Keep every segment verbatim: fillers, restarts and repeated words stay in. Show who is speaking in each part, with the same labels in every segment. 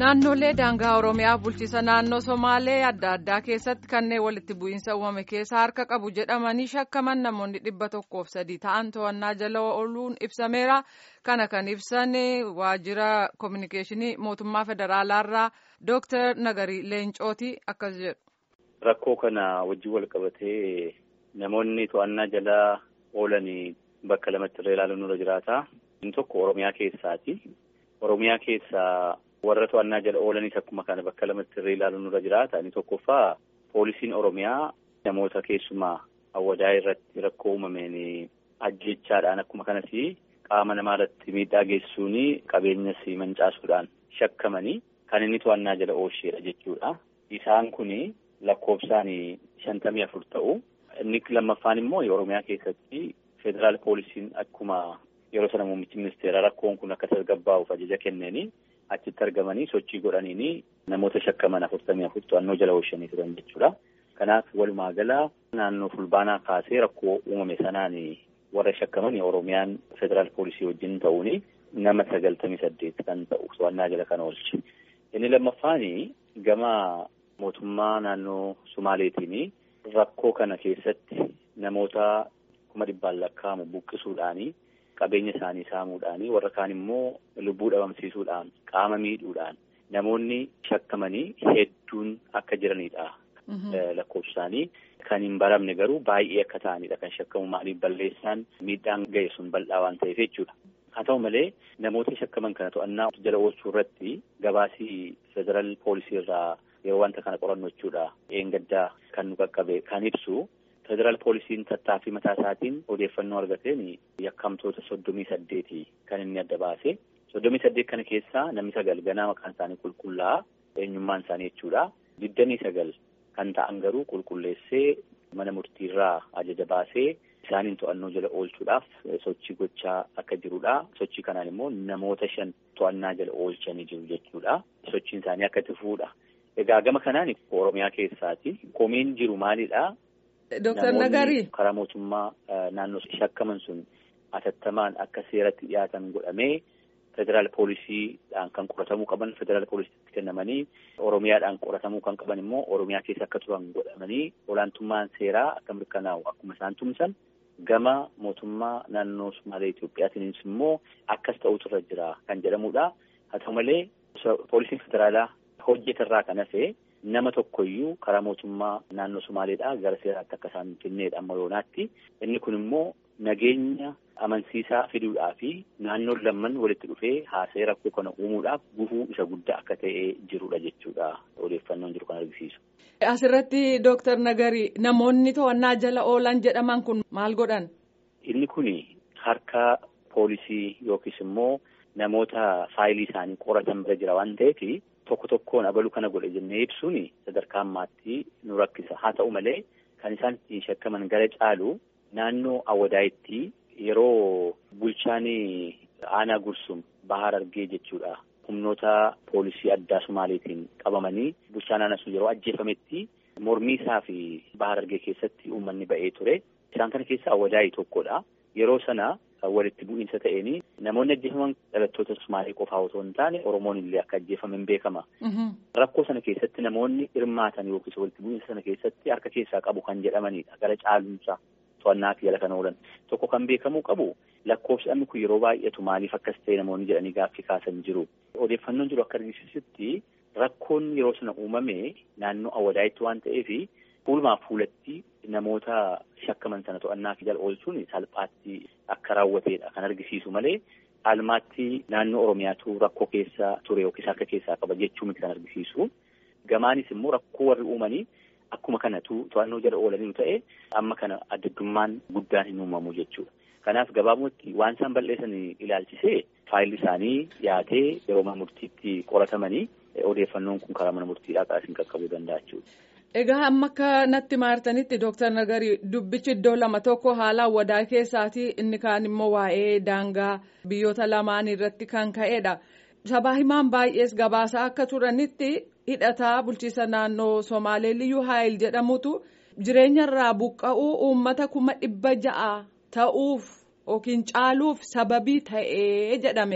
Speaker 1: Naannolee daangaa Oromiyaa bulchiisa naannoo Somaalee adda addaa keessatti kanneen walitti bu'iinsa uumame keessa harka qabu jedhamanii shakkaman namoonni dhibba tokkoof sadii ta'an to'annaa jala ooluun ibsameera. Kana kan ibsan waajjira koominikeeshinii mootummaa federaalaarraa Dooktar Nagarii Leencooti akkas jedhu.
Speaker 2: Rakkoo kana wajjin wal qabatee namoonni to'annaa jala oolanii bakka lamatti irra ilaaluun nurra jiraata. Inni tokko Oromiyaa keessaati. Oromiyaa keessaa warra to'annaa jala oolanis akkuma kana bakka lamatti irra ilaaluun nurra jiraata. Inni tokkoffaa poolisiin Oromiyaa namoota keessumaa awwadaa irratti rakkoo uumameen ajjechaadhaan akkuma kanas qaama namaa irratti miidhaa geessuun qabeenyas mancaasuudhaan shakkamanii kan inni to'annaa jala oolcheedha jechuudha. Isaan kun lakkoofsaan shantamii afur ta'u. Inni lammaffaan immoo Oromiyaa keessatti federaal poolisiin akkuma yeroo sana muummichi ministeera rakkoon kun akka tasgabbaa'uuf ajaja kenneeni achitti argamanii sochii godhaniini namoota shakkaman afurtamii afur to'annoo jala oolchanii turan jechuudha. Kanaaf walumaa gala naannoo fulbaanaa kaasee rakkoo uumame sanaan warra shakkaman Oromiyaan federaal poolisii wajjin ta'uun nama sagaltamii saddeet kan ta'u to'annaa jala kan oolche. Inni lammaffaan gama mootummaa naannoo Sumaaleetiin rakkoo kana keessatti namoota kuma dhibbaan lakkaa'amu buqqisuudhaani qabeenya isaanii saamuudhaani warra kaan immoo lubbuu dhabamsiisuudhaan qaama miidhuudhaan namoonni shakkamanii hedduun akka jiranidha. Lakkoofsaanii kan hin baramne garuu baay'ee akka ta'anidha kan shakkamu maaliif balleessaan miidhaan ga'e sun bal'aa waan ta'eef jechuudha. Haa ta'u malee namoota shakkaman kana to'annaa jala oolchuu irratti gabaasii federaal poolisii irraa yeroo wanta kana qorannu jechuudha. Eengaddaa kan nu qaqqabe kan ibsu. Federaal poolisiin tattaaffii mataa isaatiin odeeffannoo argateen yakkamtoota soddomii saddeeti kan inni adda baase. Soddomii saddeet kana keessaa namni sagal ganaa maqaan isaanii qulqullaa'aa eenyummaan isaanii jechuudha. Digdamii sagal kan ta'an garuu qulqulleessee mana murtiirraa ajaja baasee isaaniin to'annoo jala oolchuudhaaf sochii gochaa akka jirudha. Sochii kanaan immoo namoota shan to'annaa jala oolchanii jiru jechuudha. Sochiin isaanii akka itti fufuudha. Egaa gama kanaan Oromiyaa keessaati. Komiin jiru maalidhaa?
Speaker 1: Dooktar Nagarii.
Speaker 2: Karaa mootummaa naannoo shakkaman sun atattamaan akka seeratti dhiyaatan godhamee federaal poolisiidhaan kan qoratamuu qaban federaal poolisiitti kennamanii Oromiyaadhaan qoratamuu kan qaban immoo Oromiyaa keessa akka turan godhamanii olaantummaan seeraa akka mirkanaa'u akkuma isaan tumsan gama mootummaa naannoo Sumaalee Itoophiyaatiinis immoo akkas ta'utu irra jira kan jedhamudha. Haa ta'u malee poolisiin federaalaa hojjetarraa kan hafe nama tokkoyyuu karaa mootummaa naannoo Sumaaleedhaa gara seeraatti akka isaan kenneedha amma yoonaatti. Inni kun immoo nageenya amansiisaa fiduudhaa fi naannoon lamman walitti dhufee haasa'ee rakkoo kana uumuudhaaf gufuu isa guddaa akka ta'ee jirudha jechuudha. Odeeffannoon jiru kan argisiisu.
Speaker 1: Asirratti Dooktar Nagarii namoonni to'annaa jala oolan jedhaman kun maal godhan?
Speaker 2: Inni kun harka poolisii yookiis immoo namoota faayilii isaanii qoratan bira jira waan ta'eef tokko tokkoon abalu kana godhe jennee ibsuun sadarkaa ammaatti nu rakkisa. Haa ta'u malee kan isaan ittiin shakkaman gara caalu naannoo Awwadaayitti yeroo bulchaan aanaa Gursum Bahar Argee jechuudha. Humnoota poolisii addaa Sumaaleetiin qabamanii bulchaan aanaa sun yeroo ajjeefametti mormii isaa fi Bahar Argee keessatti uummanni ba'ee ture. Isaan kana keessaa Awwadaayi tokkodha. Yeroo sana walitti bu'iinsa ta'een namoonni ajjeefaman dhalattoota Sumaalee qofaa otoo hin taane Oromoon illee akka ajjeefaman beekama. Rakkoo sana keessatti namoonni hirmaatan yookiis walitti bu'iinsa sana keessatti harka keessaa qabu kan jedhamanidha. Gara caalumsaa to'annaa jala kan oolan. Tokko kan beekamuu qabu lakkoofsi kun yeroo baay'atu maaliif akkas ta'e namoonni jedhanii gaaffii kaasan jiru. Odeeffannoon jiru akka argisiisutti rakkoon yeroo sana uumame naannoo Awwadaayitti waan ta'eef fuulumaaf fuulatti namoota shakkaman sana to'annaa jala oolchuun salphaatti akka raawwateedha kan argisiisu malee almaatti naannoo Oromiyaatu rakkoo keessa ture yookiis akka keessaa qaba jechuun kan argisiisu. Gamaanis immoo rakkoo warri uumanii akkuma kanatu to'annoo jala oolanii ta'e amma kana addaddummaan guddaan hin uumamu jechuudha. Kanaaf gabaabumatti waan isaan balleessan ilaalchisee faayilli isaanii dhiyaatee yeroo mana murtiitti qoratamanii odeeffannoon kun karaa mana murtiidhaa qaasiin qaqqabuu danda'a jechuudha.
Speaker 1: Egaa amma akka natti maartanitti Dooktar Nagarii dubbichi iddoo lama tokko haala Awwadaa keessaati inni kaan immoo waa'ee daangaa biyyoota lamaan irratti kan ka'edha. Sabaa himaan baay'ees gabaasaa akka turanitti hidhataa bulchiisa naannoo Somaalee Liyyuu Haayil jedhamutu jireenyarraa buqqa'uu uummata kuma dhibba ja'a ta'uuf yookiin caaluuf sababii ta'ee jedhameera.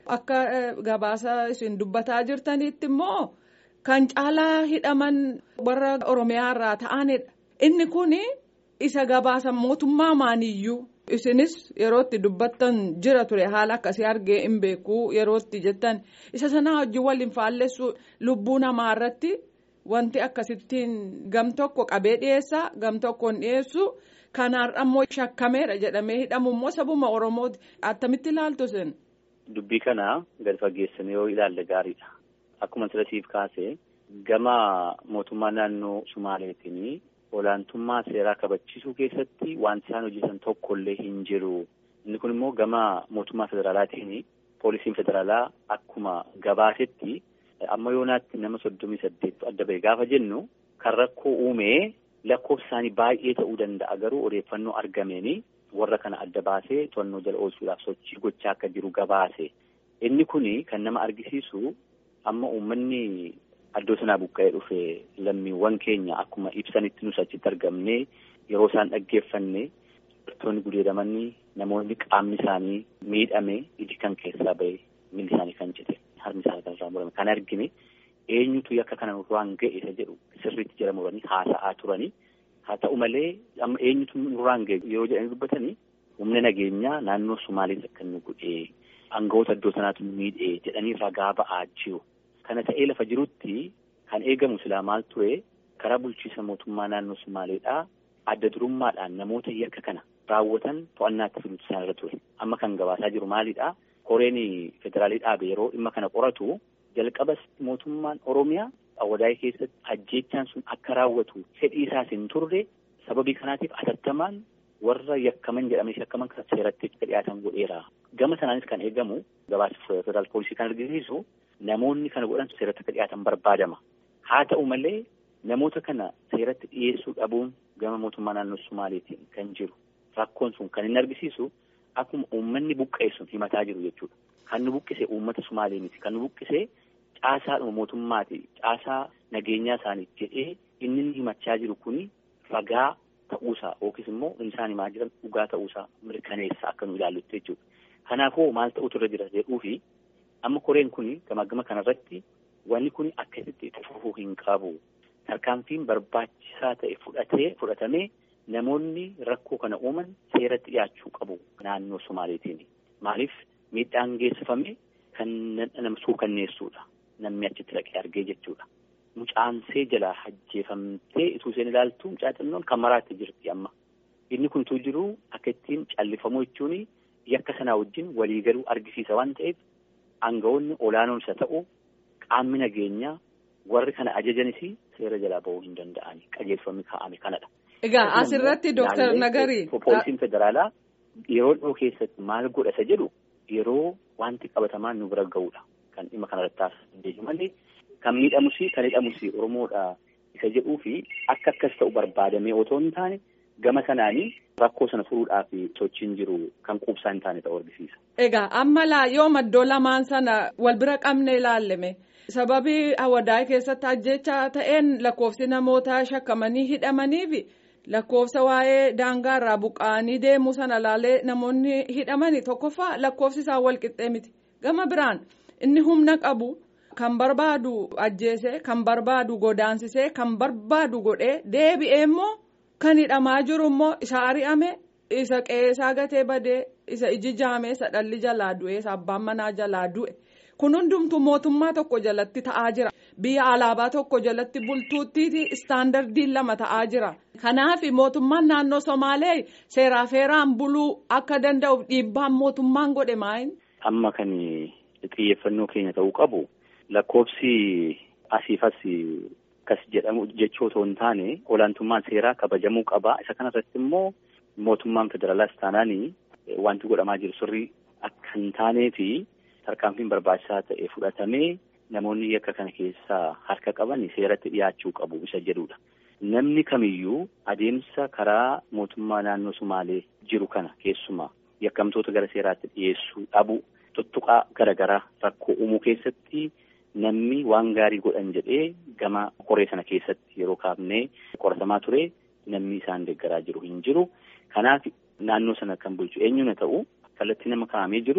Speaker 1: Akka gabaasa isin dubbataa jirtanitti immoo kan caalaa hidhaman warra Oromiyaa irraa ta'anidha. Inni kun isa gabaasa mootummaa maaniyyuu isinis yerootti dubbattan jira ture haala akkasii argee hin beeku yerootti jettan isa sanaa wajjin waliin faallessu lubbuu namaa irratti wanti akkasittiin gam tokko qabee dhiyeessaa gam tokkoon dhiyeessu kanaarra immoo shakkameera jedhamee hidhamu immoo sabuma Oromooti attamitti ilaaltu sen.
Speaker 2: Dubbii kana gadi fageessanii yoo ilaalle gaariidha. Akkuma sirasiif kaase gama mootummaa naannoo Sumaaleetiin olaantummaa seeraa kabachiisuu keessatti wanti isaan hojjetan tokkollee hin jiru. Inni kun immoo gama mootummaa federaalaatiin poolisiin federaalaa akkuma gabaasetti amma yoonaatti nama soddomii saddeettu adda ba'e gaafa jennu kan rakkoo uumee lakkoofsa isaanii baay'ee ta'uu danda'a garuu odeeffannoo argameeni warra kana adda baasee to'annoo jala oolchuudhaaf sochii gochaa akka jiru gabaase. Inni kuni kan nama argisiisu amma uummanni addoo sanaa buqqa'ee dhufe lammiiwwan keenya akkuma ibsanitti nus achitti argamne yeroo isaan dhaggeeffanne dubartoonni gudeedamanii namoonni qaamni isaanii miidhame iji kan keessaa ba'e miilli isaanii kan cite harmi isaanii kan irraa murame kan argine eenyutu yakka kana nurraan ga'e isa jedhu sirriitti jala muranii haasa'aa turanii haa ta'u malee amma eenyutu nurraan ga'e yeroo jedhanii dubbatanii humna nageenyaa naannoo Sumaalees akka nu godhee aangawoota addoo sanaatu miidhee jedhanii ragaa ba'aa jiru. Kana ta'ee lafa jirutti kan eegamu silaa maal ture karaa bulchiisa mootummaa naannoo Sumaaleedhaa adda durummaadhaan namoota yakka kana raawwatan to'annaatti fiduutu isaan irra ture. Amma kan gabaasaa jiru maalidhaa? Koreen federaalii dhaabe yeroo dhimma kana qoratu jalqabas mootummaan Oromiyaa Awwadaayii keessatti ajjeechaan sun akka raawwatu fedhii isaas hin turre sababii kanaatiif atattamaan warra yakkaman jedhamee shakkaman kan seeratti dhiyaatan godheera. Gama sanaanis kan eegamu gabaasa federaal poolisii kan argisiisu namoonni kana godhan seeratti akka dhiyaatan barbaadama. Haa ta'u malee namoota kana seeratti dhiyeessuu dhabuun gama mootummaa naannoo Sumaaleetiin kan jiru. Rakkoon sun kan inni argisiisu akkuma uummanni buqqa'e sun himataa jiru jechuudha. Kan nu buqqise uummata Sumaalee miti. Kan nu buqqise caasaadhuma mootummaati. Caasaa nageenyaa isaaniif jedhee inni himachaa jiru kuni ragaa ta'uusaa yookiis immoo isaan himaa jiran dhugaa ta'uusaa mirkaneessa akka nu ilaallutti jechuudha. Kanaafuu maal ta'utu irra jira jedhuu fi amma koreen kun gama gama kanarratti wanni kun akkasitti fufuu hin qabu. Tarkaanfiin barbaachisaa ta'e fudhatee fudhatamee namoonni rakkoo kana uuman seeratti dhiyaachuu qabu naannoo Sumaaleetiin. Maaliif miidhaan geessifame kan nama suukanneessuudha. Namni achitti dhaqee argee jechuudha. Mucaansee jalaa ajjeefamtee ituu isheen ilaaltu mucaa xinnoon kan maraatti jirti amma. Inni kun utuu jiru akka ittiin callifamuu jechuun yakka sanaa wajjin waliigaluu argisiisa waan ta'eef aangawoonni olaanoon isa ta'u qaamni nageenyaa warri kana ajajanis seera jalaa ba'uu hin danda'ani. Qajeelfamni kaa'ame kanadha.
Speaker 1: Egaa asirratti Dooktar Nagarii.
Speaker 2: Poolisiin federaalaa yeroo dhiyoo keessatti maal godha isa jedhu yeroo wanti qabatamaan nu bira ga'uudha. Kan dhimma kanarratti taasisu malee kan miidhamus kan hidhamus Oromoodha isa jedhuu fi akka akkas ta'u barbaadamee otoo hin taane gama sanaanii rakkoo sana furuudhaaf sochiin jiru kan quubsaa hin taane ta'uu argisiisa.
Speaker 1: Egaa amma laa yoo maddoo lamaan sana wal bira qabne ilaallame sababii Awwadaayii keessatti ajjeechaa ta'een lakkoofsi namoota shakkamanii hidhamanii fi lakkoofsa waa'ee daangaa irraa buqqa'anii deemuu sana laalee namoonni hidhamanii tokkoffaa lakkoofsi isaa wal qixxee miti. Gama biraan inni humna qabu kan barbaadu ajjeesee kan barbaadu godaansisee kan barbaadu godhee deebi'ee immoo kan hidhamaa jiru immoo isa ari'ame isa qeessaa gatee badee isa iji jaamee isa dhalli jalaa du'e isa abbaan manaa jalaa du'e kun hundumtuu mootummaa tokko jalatti ta'aa jira. Biyya alaabaa tokko jalatti bultuutti istaandardiin lama ta'aa jira. Kanaaf mootummaan naannoo Somaalee seeraa feeraan buluu akka danda'uuf dhiibbaan mootummaan godhe maayin?
Speaker 2: Amma kan xiyyeeffannoo keenya ta'uu qabu lakkoofsi asiifas akkas jedhamu jechuu otoo hin taane olaantummaan seeraa kabajamuu qaba. Isa kanarratti immoo mootummaan federaalaas taanaanii wanti godhamaa jiru sirrii akka hin taanee fi tarkaanfiin barbaachisaa ta'e fudhatamee namoonni yakka kana keessaa harka qaban seeratti dhiyaachuu qabu isa jedhudha. Namni kamiyyuu adeemsa karaa mootummaa naannoo Sumaalee jiru kana keessumaa yakkamtoota gara seeraatti dhiyeessuu dhabu tuttuqaa garaagaraa rakkoo uumuu keessatti namni waan gaarii godhan jedhee gama qoree sana keessatti yeroo kaafnee qoratamaa ture namni isaan deeggaraa jiru hin jiru. Kanaaf naannoo sana kan bulchu eenyuun haa ta'u kallattii nama kaa'amee jiru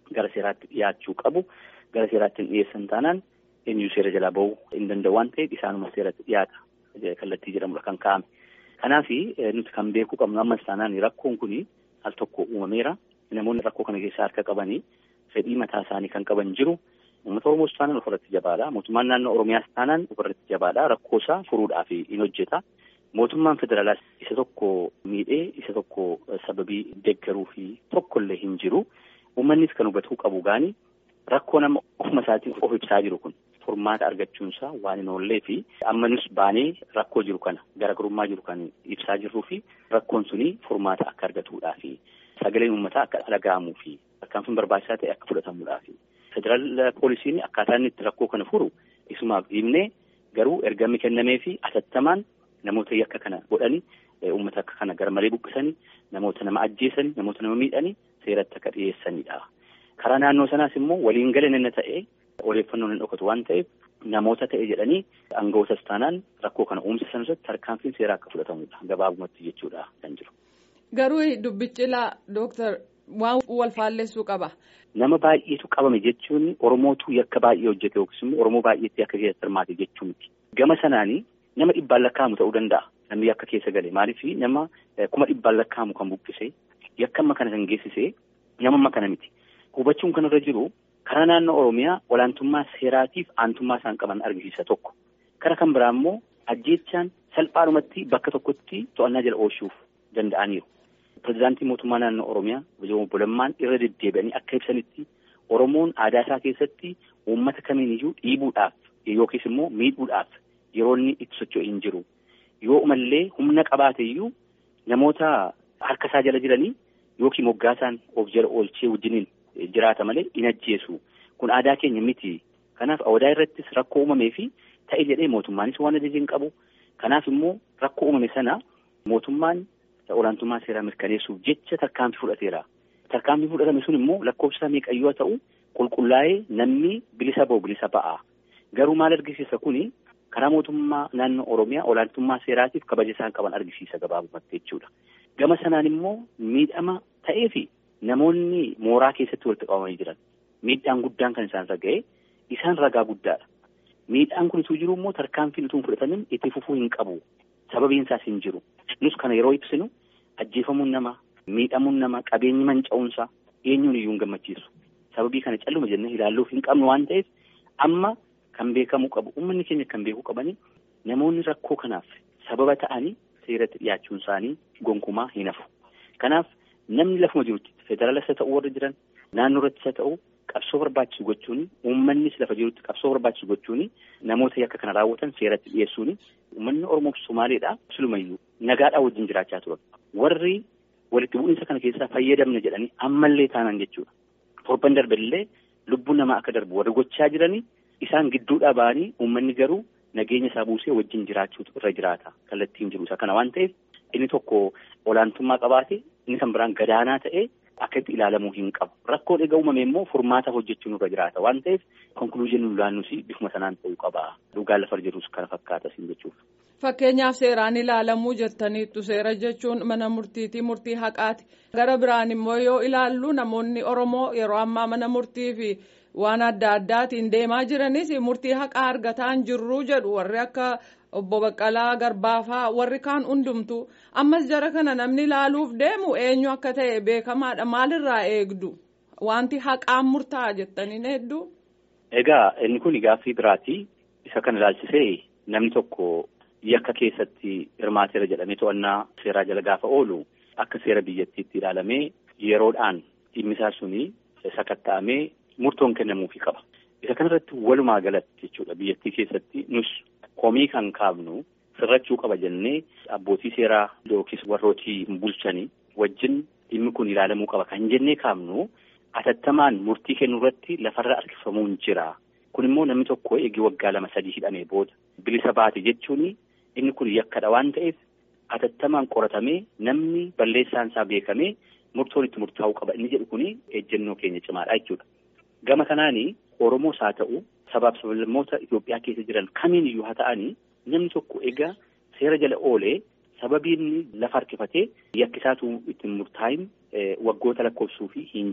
Speaker 2: gara seeraatti dhiyaachuu qabu. Gara seeraatti hin dhiyeessan taanaan eenyu seera jalaa bahuu hin danda'u waan ta'eef isaanuma seeratti dhiyaata kallattii jedhamudha kan kaa'ame. Kanaaf nuti kan beekuu qabnu ammas taanaan rakkoon kun al tokko uumameera. Namoonni rakkoo kana keessaa harka qabanii fedhii mataa isaanii kan qaban jiru. Uummata Oromoos taanaan ofirratti jabaadha. Mootummaan naannoo Oromiyaas taanaan ofirratti jabaadha. Rakkoo isaa furuudhaaf hin hojjeta. Mootummaan federaalaas isa tokko miidhee isa tokko sababii deeggaruu fi tokkollee hin jiru. Uummannis kan hubatuu qabu gaani rakkoo nama ofuma isaatiin of ibsaa jiru kun furmaata argachuunsaa waan hin oollee fi amma nus baanee rakkoo jiru kana garaagarummaa jiru kan ibsaa jirruu fi rakkoon suni furmaata akka argatuudhaa fi sagaleen uummataa akka dhaga'amuu fi tarkaanfiin barbaachisaa ta'e akka fudhatamuudhaa fi federaal poolisiin akkaataa inni itti rakkoo kana furu isumaaf himnee garuu ergamni kennamee fi atattamaan namoota yakka kana godhanii uummata akka kana garmalee buqqisanii namoota nama ajjeesanii namoota nama miidhanii seeratti akka dhiyeessanidha. Karaa naannoo sanaas immoo waliin galan inni ta'e odeeffannoon hin dhokatu waan ta'eef namoota ta'e jedhanii aanga'ootas taanaan rakkoo kana uumsisan irratti tarkaanfiin seeraa akka fudhatamudha gabaabumatti jechuudha kan jiru.
Speaker 1: Garuu dubbichi laa dooktar waan wal faallessuu qaba.
Speaker 2: Nama baay'eetu qabame jechuun Oromootu yakka baay'ee hojjete yookiis immoo Oromoo baay'eetti akka keessatti hirmaate jechuu miti. Gama sanaanii nama dhibbaan lakkaa'amu ta'uu danda'a. Namni yakka keessa gale maaliif nama kuma dhibbaan lakkaa'amu kan buqqise yakka amma kana kan geessise nama amma kana miti. Hubachuun kanarra jiru karaa naannoo Oromiyaa olaantummaa seeraatiif aantummaa isaan qaban argisiisa tokko. Karaa kan biraa immoo ajjeechaan salphaadhumatti bakka tokkotti to'annaa jala oolchuuf danda'aniiru. Pireezidaantii mootummaa naannoo Oromiyaa Obbo Lammaan irra deddeebi'anii akka ibsanitti Oromoon aadaa isaa keessatti uummata kamiiniyyuu dhiibuudhaaf yookiis immoo miidhuudhaaf yeroo inni itti socho'u hin jiru. Yoo mallee humna qabaate iyyuu namoota harka isaa jala jiranii yookiin moggaasaan of jala oolchee wajjiniin jiraata malee hin ajjeesu. Kun aadaa keenya miti. Kanaaf aadaa irrattis rakkoo uumamee fi ta'e jedhee mootummaanis waan ajajee hin qabu. Kanaaf immoo rakkoo uumame sana mootummaan olaantummaa seeraa mirkaneessuuf jecha tarkaanfii fudhateera. Tarkaanfii fudhatame sun immoo lakkoofsa meeqayyoo ta'u qulqullaa'ee namni bilisa ba'u bilisa ba'a. Garuu maal argisiisa kuni karaa mootummaa naannoo Oromiyaa olaantummaa seeraatiif kabaja isaan qaban argisiisa gabaabumatti jechuudha. Gama sanaan immoo miidhama ta'ee fi namoonni mooraa keessatti walitti qabamanii jiran miidhaan guddaan kan isaan raga'e isaan ragaa guddaadha. Miidhaan kun ituu jiru immoo tarkaanfiin utuu hin fudhatamin itti fufuu hin qabu. Sababiin isaas hin jiru. Nus kana yeroo ibsinu ajjeefamuun nama, miidhamuun nama, qabeenyi manca'uunsaa eenyuun iyyuu hin gammachiisu. Sababii kana calluma jennee ilaalluuf hin qabnu waan ta'eef amma kan beekamuu qabu uummanni keenya kan beekuu qabanii namoonni rakkoo kanaaf sababa ta'anii seeratti dhiyaachuun isaanii gonkumaa hin hafu. Kanaaf namni lafuma jirutti federaalas haa ta'u warra jiran naannoo irrattis haa ta'u qabsoo barbaachisu gochuuni uummannis lafa jirutti qabsoo barbaachisu gochuuni namoota yakka kana raawwatan seeratti dhiyeessuuni uummanni Oromoo fi Somaaleedha silumayyuu nagaadhaa wajjin jiraachaa turan. Warri walitti bu'iinsa kana keessaa fayyadamne jedhanii ammallee taanaan jechuudha. Torban darballee lubbuun namaa akka darbu warri gochaa jiranii isaan gidduudhaa ba'anii uummanni garuu nageenya isaa buusee wajjin jiraachuutu irra jiraata kallattiin jiru isa kana waan ta'eef inni tokko olaantummaa qabaate inni kan biraan gadaanaa ta'ee akka itti ilaalamuu hin qabu. Rakkoo egaa uumame immoo furmaata hojjechuun irra jiraata waan ta'eef konkuluuziin ulaannusi bifuma sanaan ta'uu qaba. Dhugaan lafa jirus kana fakkaata siin jechuuf.
Speaker 1: Fakkeenyaaf seeraan ilaalamuu jettaniittu seera jechuun mana murtiitii murtii haqaati. Gara biraan immoo yoo ilaallu namoonni Oromoo yeroo ammaa mana murtii fi waan adda addaatiin deemaa jiranis murtii haqaa argataa hin jirru jedhu warri akka obbo Baqqalaa Garbaafaa warri kaan hundumtu ammas jara kana namni ilaaluuf deemu eenyu akka ta'e beekamaadha. Maalirraa eegdu wanti haqaan murtaa'a jettaniin hedduu.
Speaker 2: Egaa inni kun gaaffii biraati. Isa kana ilaalchisee namni tokko yakka keessatti hirmaateera jedhamee to'annaa seeraa jala gaafa oolu akka seera biyyattiitti ilaalamee yeroodhaan dhimmisaa suni sakatta'amee murtoon kennamuufi qaba. Isa kanarratti walumaa galatti jechuudha biyyattii keessatti nus komii kan kaafnu sirrachuu qaba jennee abbootii seeraa yookiis warrootii bulchanii wajjin dhimmi kun ilaalamuu qaba kan jennee kaafnu atattamaan murtii kennuu irratti lafarra harkifamuun jira. Kun immoo namni tokko eegi waggaa lama sadii hidhamee booda bilisa baate jechuun inni kun yakkadha waan ta'eef atattamaan qoratamee namni balleessaan isaa beekamee murtoon itti murtaa'uu qaba inni jedhu kun ejjennoo keenya cimaadha jechuudha. Gama kanaanii Oromoos haa ta'u sabaaf sablammoota Itoophiyaa keessa jiran kamiin iyyuu haa ta'anii namni tokko egaa seera jala oolee sababii inni lafa harkifatee yakkisaatu ittiin murtaa'in waggoota lakkoofsuu fi hin jiru.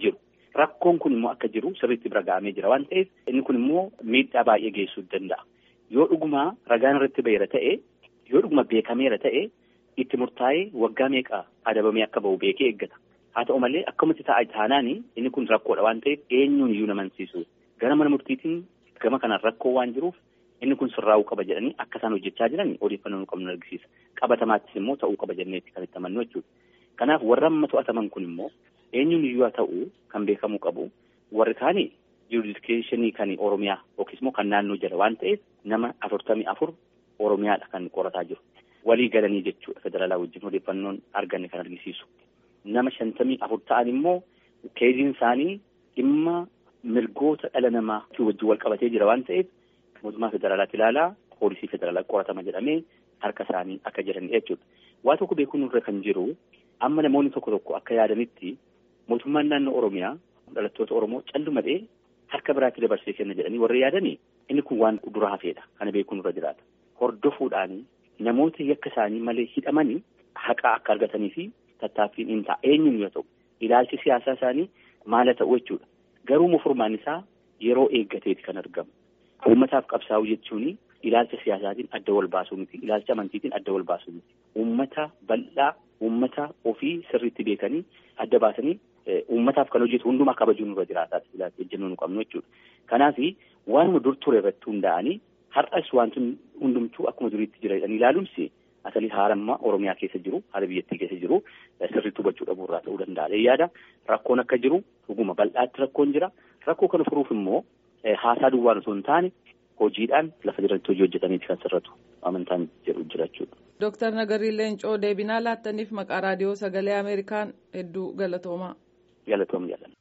Speaker 2: Rakkoon kun immoo akka jiru sirriitti bira ga'amee jira waan ta'eef inni kun immoo miidhaa baay'ee geessuu danda'a. Yoo dhugumaa ragaan irratti baheera ta'e yoo dhuguma beekameera ta'e itti murtaa'ee waggaa meeqa adabamee akka bahu beekee eeggata. Haa ta'u malee akkamatti ta'a taanaani inni kun rakkoodha waan ta'eef eenyuun iyyuu nama amansiisu. Gara mana murtiitiin gama kanaan rakkoo waan jiruuf inni kun sirraa'uu qaba jedhanii akka isaan hojjechaa jiran odeeffannoo qabnu argisiisa. Qabatamaattis immoo ta'uu qaba jenneetti kan itti amannu jechuudha. Kanaaf warra amma to'ataman kun immoo eenyuun iyyuu haa ta'u kan beekamuu qabu. Warri kaanii jurisdikeeshinii kan Oromiyaa yookiis immoo kan naannoo jala waan ta'eef nama afurtamii afur Oromiyaadha kan qorataa jiru. Walii galanii jechuudha federaalaa wajjin odeeffannoon arganne kan argisiisu. Nama shantamii afur ta'an immoo keeziin isaanii dhimma mirgoota dhala namaa wajjin wal qabatee jira waan ta'eef mootummaa federaalaatti ilaalaa poolisii federaalaa qoratama jedhamee harka isaanii akka jiran jechuudha. Waa tokko beekuun irra kan jiru amma namoonni tokko tokko akka yaadanitti mootummaan naannoo Oromiyaa dhalattoota Oromoo callumadhee harka biraatti dabarsee kenna jedhanii warri yaadanii inni kun waan dura hafeedha kana beekuun irra jiraata. Hordofuudhaanii namoota yakka isaanii malee hidhamanii haqaa akka argatanii fi tattaaffiin hin ta'a eenyuun yoo ta'u ilaalchi siyaasaa isaanii maal ta'u jechuudha. Garuu furmaan isaa yeroo eeggateeti kan argamu. Uummataaf qabsaa'uu jechuun ilaalcha siyaasaatiin adda wal baasuu miti. Ilaalcha amantiitiin adda wal baasuu miti. Uummata bal'aa, uummata ofii sirriitti beekanii adda baasanii uummataaf kan hojjetu hundumaa kabajuun irra jiraataa ejjennoo nu qabnu jechuudha. Kanaaf waanuma dur ture irratti hundaa'anii har'as wanti hundumtuu akkuma duriitti jira jedhanii ilaaluunsi asalii haarammaa Oromiyaa keessa jiru, haala biyyattii keessa jiru sirriitti hubachuu dhabuu irraa ta'uu danda'a. Yaada rakkoon akka jiru dhuguma bal'aatti rakkoon jira. Rakkoo kana furuuf immoo haasaa duwwaan osoo hin taane hojiidhaan lafa jiratti hojii hojjetaniiti kan sirratu amantaan jedhu jirachuudha.
Speaker 1: Dooktar Nagarii Leencoo deebinaa laattaniif maqaa raadiyoo sagalee Ameerikaan hedduu galatoomaa.
Speaker 2: Galatooma jaalladha.